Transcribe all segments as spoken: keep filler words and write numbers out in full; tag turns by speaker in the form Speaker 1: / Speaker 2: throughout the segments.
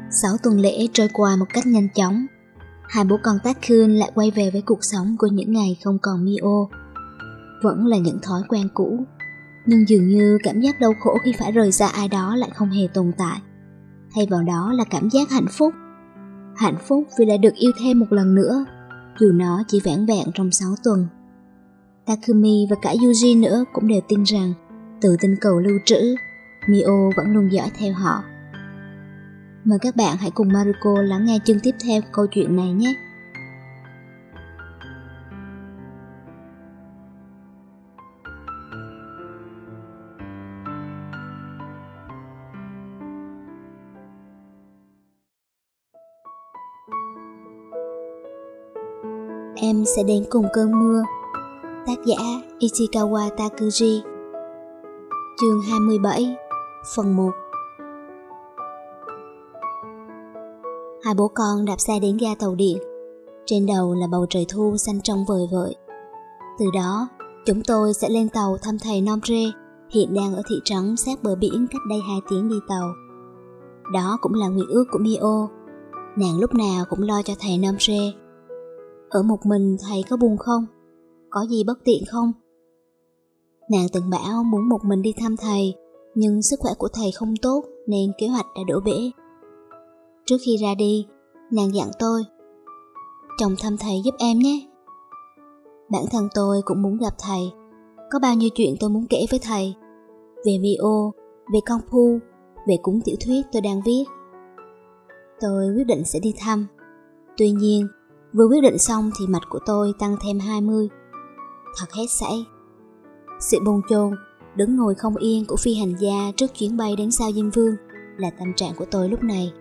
Speaker 1: Sáu tuần lễ trôi qua một cách nhanh chóng. Hai bố con Taekyun lại quay về với cuộc sống của những ngày không còn Mio. Vẫn là những thói quen cũ, nhưng dường như cảm giác đau khổ khi phải rời xa ai đó lại không hề tồn tại. Thay vào đó là cảm giác hạnh phúc. Hạnh phúc vì lại được yêu thêm một lần nữa, dù nó chỉ vẻn vẹn trong sáu tuần. Takumi và cả Yuji nữa cũng đều tin rằng từ tinh cầu lưu trữ, Mio vẫn luôn dõi theo họ. Mời các bạn hãy cùng Maruko lắng nghe chương tiếp theo câu chuyện này nhé. Em sẽ đến cùng cơn mưa. Tác giả Ichikawa Takuji. Chương hai mươi bảy, phần một. Hai bố con đạp xe đến ga tàu điện. Trên đầu là bầu trời thu xanh trong vời vợi. Từ đó, chúng tôi sẽ lên tàu thăm thầy Nomre, hiện đang ở thị trấn sát bờ biển cách đây hai tiếng đi tàu. Đó cũng là nguyện ước của Mio. Nàng lúc nào cũng lo cho thầy Nomre. Ở một mình thầy có buồn không? Có gì bất tiện không? Nàng từng bảo muốn một mình đi thăm thầy, nhưng sức khỏe của thầy không tốt nên kế hoạch đã đổ bể. Trước khi ra đi, nàng dặn tôi: "Chồng thăm thầy giúp em nhé." Bản thân tôi cũng muốn gặp thầy. Có bao nhiêu chuyện tôi muốn kể với thầy. Về Mio, về con Pu, về cuốn tiểu thuyết tôi đang viết. Tôi quyết định sẽ đi thăm. Tuy nhiên, vừa quyết định xong thì mạch của tôi tăng thêm hai mươi. Thật hết sảy. Sự bồn chồn, đứng ngồi không yên của phi hành gia trước chuyến bay đến sao Diêm Vương là tâm trạng của tôi lúc này.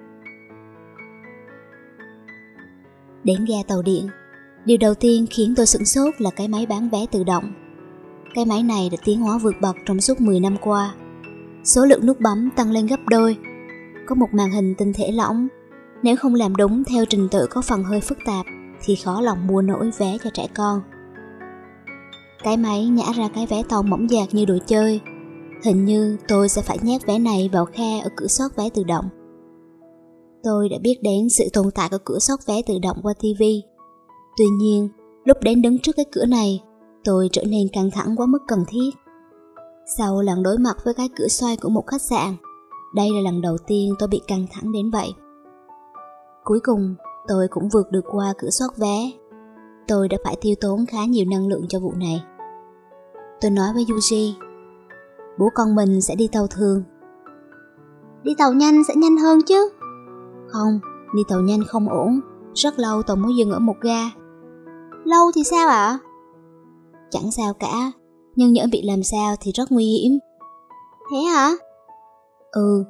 Speaker 1: Đến ga tàu điện, điều đầu tiên khiến tôi sửng sốt là cái máy bán vé tự động. Cái máy này đã tiến hóa vượt bậc trong suốt mười năm qua. Số lượng nút bấm tăng lên gấp đôi. Có một màn hình tinh thể lỏng. Nếu không làm đúng theo trình tự có phần hơi phức tạp thì khó lòng mua nổi vé cho trẻ con. Cái máy nhả ra cái vé tàu mỏng dạt như đồ chơi. Hình như tôi sẽ phải nhét vé này vào khe ở cửa soát vé tự động. Tôi đã biết đến sự tồn tại của cửa soát vé tự động qua ti vi. Tuy nhiên, lúc đến đứng trước cái cửa này, tôi trở nên căng thẳng quá mức cần thiết. Sau lần đối mặt với cái cửa xoay của một khách sạn, đây là lần đầu tiên tôi bị căng thẳng đến vậy. Cuối cùng, tôi cũng vượt được qua cửa soát vé. Tôi đã phải tiêu tốn khá nhiều năng lượng cho vụ này. Tôi nói với Yuji: "Bố con mình sẽ đi tàu thường." "Đi tàu nhanh sẽ nhanh hơn chứ?" "Không, đi tàu nhanh không ổn. Rất lâu tàu mới dừng ở một ga." "Lâu thì sao ạ?" "Chẳng sao cả, nhưng nhỡ bị làm sao thì rất nguy hiểm." "Thế hả?" "Ừ."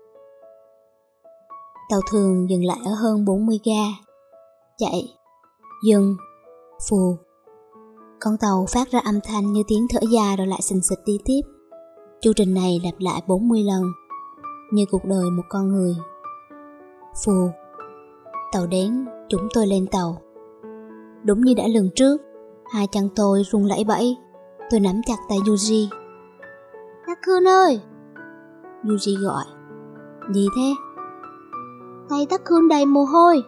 Speaker 1: Tàu thường dừng lại ở hơn bốn mươi ga. Chạy, dừng, phù. Con tàu phát ra âm thanh như tiếng thở dài rồi lại xình xịch đi tiếp. Chu trình này lặp lại bốn mươi lần, như cuộc đời một con người. Phù. Tàu đến, chúng tôi lên tàu. Đúng như đã lần trước, hai chân tôi run lẩy bẩy. Tôi nắm chặt tay Yuji. "Taekyun ơi!" Yuji gọi. "Gì thế?" "Tay Taekyun đầy mồ hôi."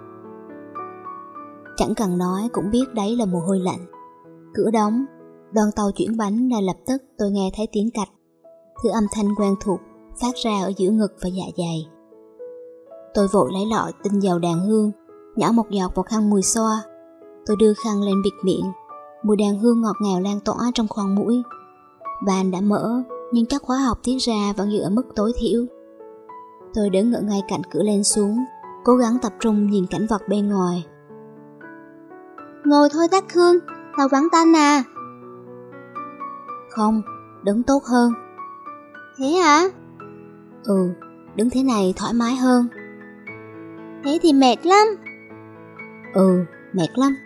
Speaker 1: Chẳng cần nói cũng biết đấy là mồ hôi lạnh. Cửa đóng, đoàn tàu chuyển bánh là lập tức tôi nghe thấy tiếng cạch. Thứ âm thanh quen thuộc phát ra ở giữa ngực và dạ dày. Tôi vội lấy lọ tinh dầu đàn hương, nhỏ một giọt vào khăn mùi xoa. Tôi đưa khăn lên bịt miệng. Mùi đàn hương ngọt ngào lan tỏa trong khoang mũi. Van đã mở, nhưng chất hóa học tiết ra vẫn giữ ở mức tối thiểu. Tôi đứng ở ngay cạnh cửa lên xuống, cố gắng tập trung nhìn cảnh vật bên ngoài. "Ngồi thôi Taekyun, tàu vắng tanh à." "Không, đứng tốt hơn." "Thế hả?" "Ừ, đứng thế này thoải mái hơn." "Thế thì mệt lắm." "Ừ, mệt lắm."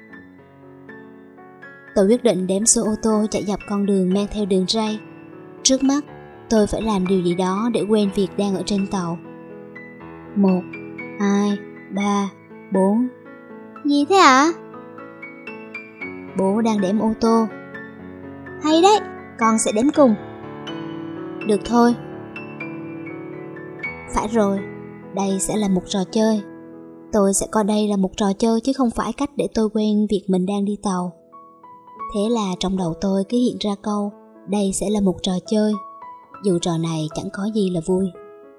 Speaker 1: Tôi quyết định đếm số ô tô chạy dọc con đường men theo đường ray. Trước mắt, tôi phải làm điều gì đó để quên việc đang ở trên tàu. Một, hai, ba, bốn. "Gì thế ạ?" "Bố đang đếm ô tô." "Hay đấy, con sẽ đếm cùng." "Được thôi." Phải rồi, đây sẽ là một trò chơi. Tôi sẽ coi đây là một trò chơi chứ không phải cách để tôi quên việc mình đang đi tàu. Thế là trong đầu tôi cứ hiện ra câu đây sẽ là một trò chơi, dù trò này chẳng có gì là vui.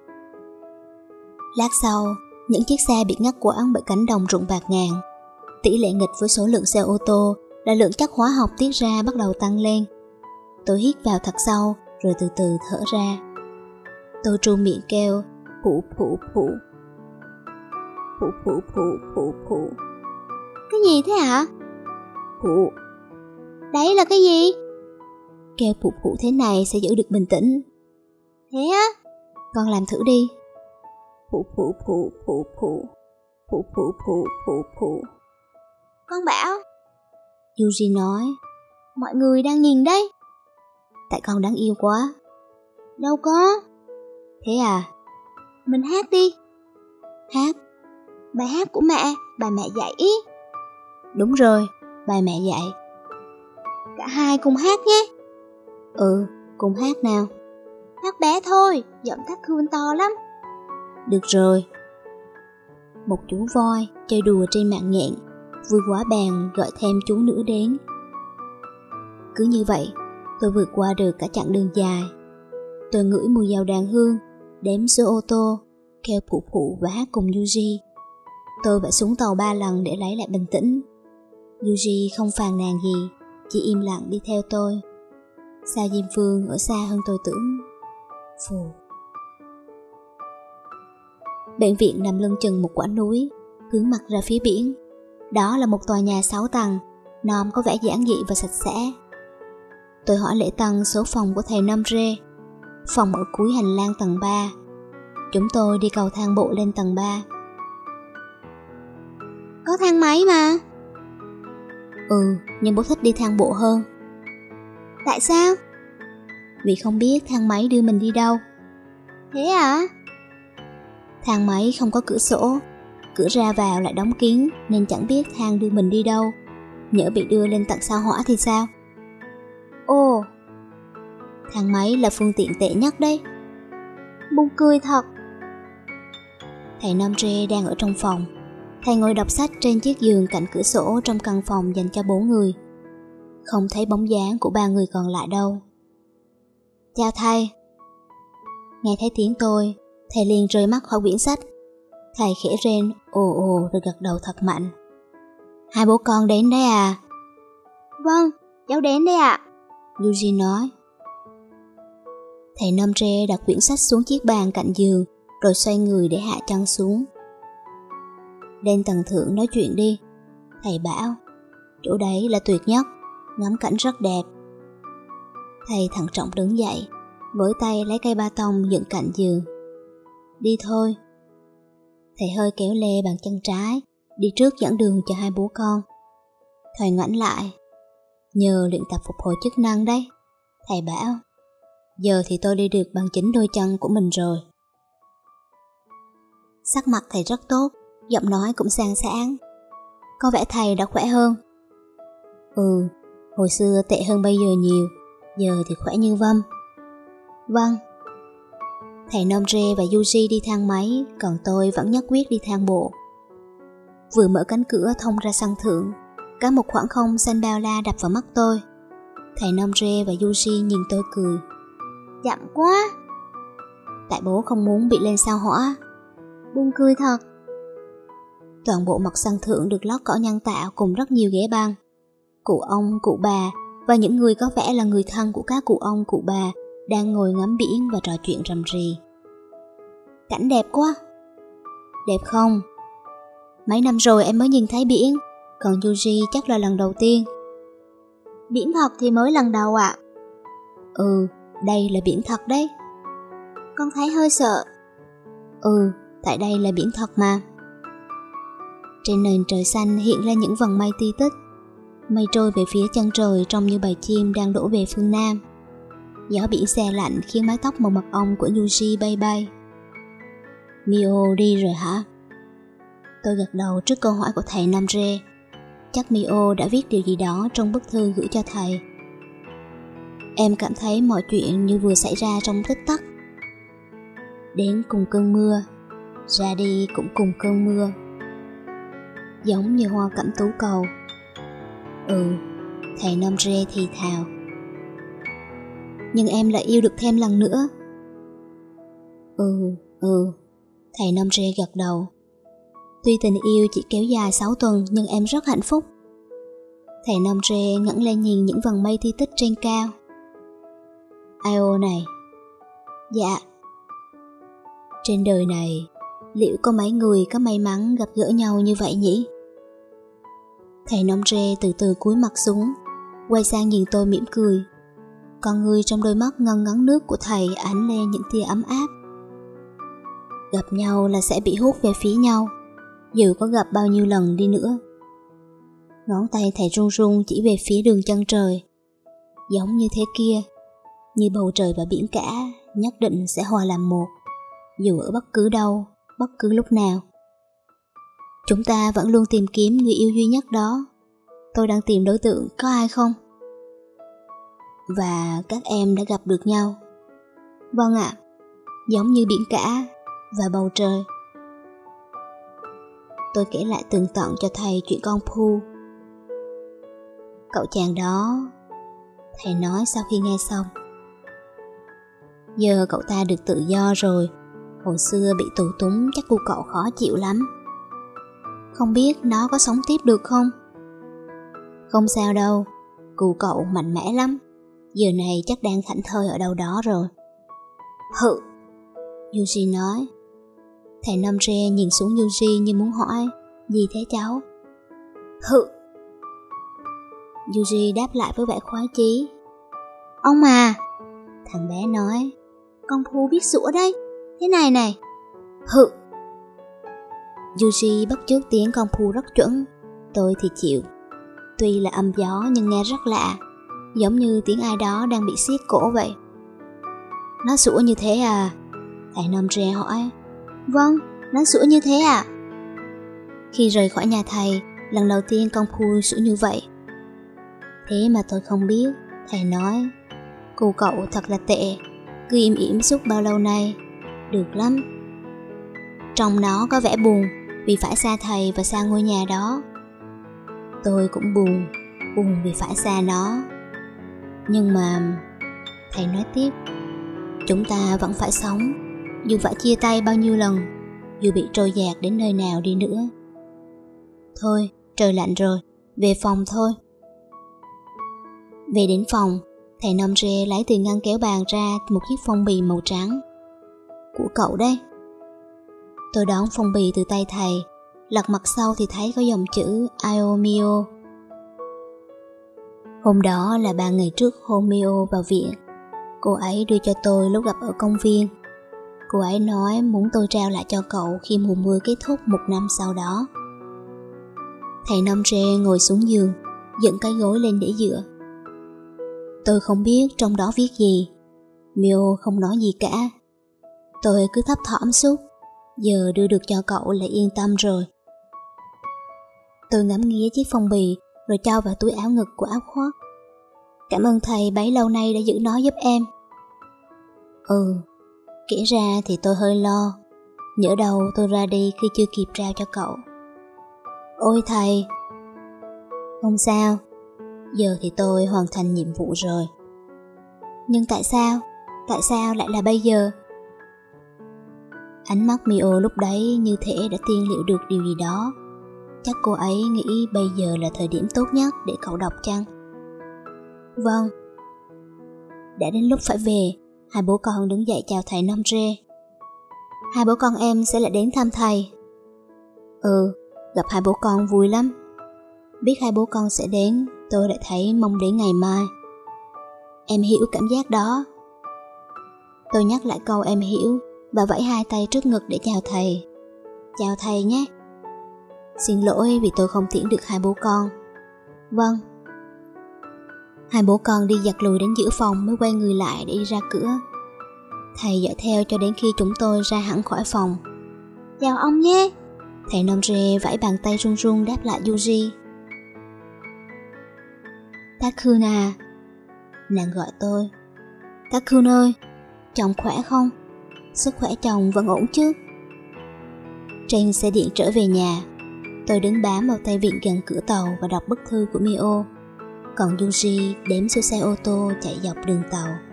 Speaker 1: Lát sau, những chiếc xe bị ngắt quãng bởi cánh đồng ruộng bạc ngàn. Tỷ lệ nghịch với số lượng xe ô tô là lượng chất hóa học tiết ra bắt đầu tăng lên. Tôi hít vào thật sâu rồi từ từ thở ra. Tôi tru miệng kêu phụ phụ phụ phụ phụ phụ phụ phụ.
Speaker 2: Cái gì thế hả?
Speaker 1: Phụ.
Speaker 2: Đấy là cái gì?
Speaker 1: Kêu phụ phụ thế này sẽ giữ được bình tĩnh.
Speaker 2: Thế á?
Speaker 1: Con làm thử đi. Phụ phụ phụ phụ phụ phụ phụ phụ phụ phụ.
Speaker 2: Con bảo.
Speaker 1: Yuji nói.
Speaker 2: Mọi người đang nhìn đấy.
Speaker 1: Tại con đáng yêu quá.
Speaker 2: Đâu có.
Speaker 1: Thế à?
Speaker 2: Mình hát đi.
Speaker 1: Hát?
Speaker 2: Bài hát của mẹ, bài mẹ dạy ý.
Speaker 1: Đúng rồi, bài mẹ dạy.
Speaker 2: Cả hai cùng hát nhé.
Speaker 1: Ừ, cùng hát nào.
Speaker 2: Hát bé thôi, giọng thắt hương to lắm.
Speaker 1: Được rồi. Một chú voi chơi đùa trên mạng nhện, vui quá bèn gọi thêm chú nữa đến. Cứ như vậy, tôi vượt qua được cả chặng đường dài. Tôi ngửi mùi dầu đàn hương, đếm số ô tô, kêu phụ phụ và hát cùng Yuji. Tôi phải xuống tàu ba lần để lấy lại bình tĩnh. Yuji không phàn nàn gì, chỉ im lặng đi theo tôi. Sao Diêm Phương ở xa hơn tôi tưởng. Phù. Bệnh viện nằm lưng chừng một quả núi, hướng mặt ra phía biển. Đó là một tòa nhà sáu tầng, nòm có vẻ giản dị và sạch sẽ. Tôi hỏi lễ tân số phòng của thầy Nam Rê. Phòng ở cuối hành lang tầng ba. Chúng tôi đi cầu thang bộ lên tầng ba.
Speaker 2: Có thang máy mà.
Speaker 1: Ừ, nhưng bố thích đi thang bộ hơn.
Speaker 2: Tại sao?
Speaker 1: Vì không biết thang máy đưa mình đi đâu.
Speaker 2: Thế à?
Speaker 1: Thang máy không có cửa sổ, cửa ra vào lại đóng kín nên chẳng biết thang đưa mình đi đâu. Nhỡ bị đưa lên tận sao hỏa thì sao?
Speaker 2: Ồ,
Speaker 1: thang máy là phương tiện tệ nhất đấy.
Speaker 2: buồn cười thật.
Speaker 1: Thầy Nam Rê đang ở trong phòng. Thầy ngồi đọc sách trên chiếc giường cạnh cửa sổ trong căn phòng dành cho bốn người. Không thấy bóng dáng của ba người còn lại đâu. Chào thầy. Nghe thấy tiếng tôi, thầy liền rời mắt khỏi quyển sách. Thầy khẽ rên ồ ồ rồi gật đầu thật mạnh. Hai bố con đến đấy à?
Speaker 2: Vâng, cháu đến đây ạ.
Speaker 1: Yuji nói. Thầy Nam Rê đặt quyển sách xuống chiếc bàn cạnh giường rồi xoay người để hạ chân xuống. Lên tầng thượng nói chuyện đi. Thầy bảo. Chỗ đấy là tuyệt nhất, ngắm cảnh rất đẹp. Thầy thận trọng đứng dậy, với tay lấy cây ba tông dựng cạnh giường. Đi thôi. Thầy hơi kéo lê bằng chân trái, đi trước dẫn đường cho hai bố con. Thầy ngoảnh lại. Nhờ luyện tập phục hồi chức năng đấy. Thầy bảo. Giờ thì tôi đi được bằng chính đôi chân của mình rồi. Sắc mặt thầy rất tốt, giọng nói cũng sang sảng. Có vẻ thầy đã khỏe hơn. Ừ, hồi xưa tệ hơn bây giờ nhiều, giờ thì khỏe như vâm. Vâng. Thầy Nam Rê và Yuji đi thang máy, còn tôi vẫn nhất quyết đi thang bộ. Vừa mở cánh cửa thông ra sân thượng, cả một khoảng không xanh bao la đập vào mắt tôi. Thầy Nam Rê và Yuji nhìn tôi cười.
Speaker 2: Chậm quá.
Speaker 1: Tại bố không muốn bị lên sao hỏa.
Speaker 2: Buồn cười thật.
Speaker 1: Toàn bộ mặt sân thượng được lót cỏ nhân tạo cùng rất nhiều ghế băng. Cụ ông, cụ bà và những người có vẻ là người thân của các cụ ông, cụ bà đang ngồi ngắm biển và trò chuyện rầm rì. Cảnh đẹp quá. Đẹp không? Mấy năm rồi em mới nhìn thấy biển, còn Yuji chắc là lần đầu tiên.
Speaker 2: Biển thật thì mới lần đầu ạ.
Speaker 1: Ừ, đây là biển thật đấy.
Speaker 2: Con thấy hơi sợ.
Speaker 1: Ừ, tại đây là biển thật mà. Trên nền trời xanh hiện ra những vầng mây ti tích. Mây trôi về phía chân trời trông như bầy chim đang đổ về phương Nam. Gió biển se lạnh khiến mái tóc màu mật ong của Yuji bay bay. Mio đi rồi hả? Tôi gật đầu trước câu hỏi của thầy Nam Rê. Chắc Mio đã viết điều gì đó trong bức thư gửi cho thầy. Em cảm thấy mọi chuyện như vừa xảy ra trong tích tắc. Đến cùng cơn mưa, ra đi cũng cùng cơn mưa. Giống như hoa cẩm tú cầu. Ừ, thầy Nomre thì thào. Nhưng em lại yêu được thêm lần nữa. Ừ, ừ, thầy Nomre gật đầu. Tuy tình yêu chỉ kéo dài sáu tuần nhưng em rất hạnh phúc. Thầy Nomre ngẩng lên nhìn những vầng mây ti tích trên cao. Io này. Dạ. Trên đời này, liệu có mấy người có may mắn gặp gỡ nhau như vậy nhỉ? Thầy Nomre từ từ cúi mặt xuống, quay sang nhìn tôi mỉm cười. Con người trong đôi mắt ngân ngấn nước của thầy ánh lên những tia ấm áp. Gặp nhau là sẽ bị hút về phía nhau, dù có gặp bao nhiêu lần đi nữa. Ngón tay thầy run run chỉ về phía đường chân trời. Giống như thế kia, như bầu trời và biển cả nhất định sẽ hòa làm một, dù ở bất cứ đâu, bất cứ lúc nào. Chúng ta vẫn luôn tìm kiếm người yêu duy nhất đó. Tôi đang tìm đối tượng, có ai không? Và các em đã gặp được nhau. Vâng ạ, giống như biển cả và bầu trời. Tôi kể lại tường tận cho thầy chuyện con Phu. Cậu chàng đó, thầy nói sau khi nghe xong. Giờ cậu ta được tự do rồi, hồi xưa bị tù túng chắc cu cậu khó chịu lắm. Không biết nó có sống tiếp được không? Không sao đâu, cu cậu mạnh mẽ lắm. Giờ này chắc đang thảnh thơi ở đâu đó rồi. Hự, Yuji nói. Thầy Nomre nhìn xuống Yuji như muốn hỏi, gì thế cháu? Hự. Yuji đáp lại với vẻ khoái chí. Ông à, thằng bé nói, con Phu biết sủa đấy, thế này này. Hự. Yuji bắt chước tiếng con Phu rất chuẩn. Tôi thì chịu. Tuy là âm gió nhưng nghe rất lạ, giống như tiếng ai đó đang bị siết cổ vậy. Nó sủa như thế à? Thầy Nomre hỏi. Vâng, nó sủa như thế à? Khi rời khỏi nhà thầy, lần đầu tiên con Phu sủa như vậy. Thế mà tôi không biết, thầy nói. Cô cậu thật là tệ, cứ im ỉm suốt bao lâu nay. Được lắm. Trong nó có vẻ buồn vì phải xa thầy và xa ngôi nhà đó. Tôi cũng buồn, buồn vì phải xa nó. Nhưng mà, thầy nói tiếp, chúng ta vẫn phải sống, dù phải chia tay bao nhiêu lần, dù bị trôi dạt đến nơi nào đi nữa. Thôi, trời lạnh rồi, về phòng thôi. Về đến phòng, thầy Nomre lấy từ ngăn kéo bàn ra một chiếc phong bì màu trắng. Của cậu đấy. Tôi đón phong bì từ tay thầy, lật mặt sau thì thấy có dòng chữ Io mio. Hôm đó là ba ngày trước Romeo vào viện. Cô ấy đưa cho tôi lúc gặp ở công viên. Cô ấy nói muốn tôi trao lại cho cậu khi mùa mưa kết thúc một năm sau đó. Thầy Nomre ngồi xuống giường, dựng cái gối lên để dựa. Tôi không biết trong đó viết gì. Mio không nói gì cả. Tôi cứ thấp thỏm suốt. Giờ đưa được cho cậu là yên tâm rồi. Tôi ngắm nghía chiếc phong bì rồi cho vào túi áo ngực của áo khoác. Cảm ơn thầy bấy lâu nay đã giữ nó giúp em. Ừ, kể ra thì tôi hơi lo. Nhỡ đâu tôi ra đi khi chưa kịp trao cho cậu. Ôi thầy. Không sao, giờ thì tôi hoàn thành nhiệm vụ rồi. Nhưng tại sao? Tại sao lại là bây giờ? Ánh mắt Mio lúc đấy như thể đã tiên liệu được điều gì đó. Chắc cô ấy nghĩ bây giờ là thời điểm tốt nhất để cậu đọc chăng? Vâng. Đã đến lúc phải về, hai bố con đứng dậy chào thầy Nomre. Hai bố con em sẽ lại đến thăm thầy. Ừ, gặp hai bố con vui lắm. Biết hai bố con sẽ đến, tôi đã thấy mong đến ngày mai. Em hiểu cảm giác đó. Tôi nhắc lại câu em hiểu và vẫy hai tay trước ngực để chào thầy. Chào thầy nhé. Xin lỗi vì tôi không tiễn được hai bố con. Vâng. Hai bố con đi giặt lùi đến giữa phòng mới quay người lại để đi ra cửa. Thầy dõi theo cho đến khi chúng tôi ra hẳn khỏi phòng. Chào ông nhé. Thầy Nomre vẫy bàn tay run run đáp lại Yuji. Takun à. Nàng gọi tôi. Takun ơi, chồng khỏe không? Sức khỏe chồng vẫn ổn chứ? Trên xe điện trở về nhà, tôi đứng bám vào tay vịn gần cửa tàu và đọc bức thư của Mio, còn Yuji đếm số xe ô tô chạy dọc đường tàu.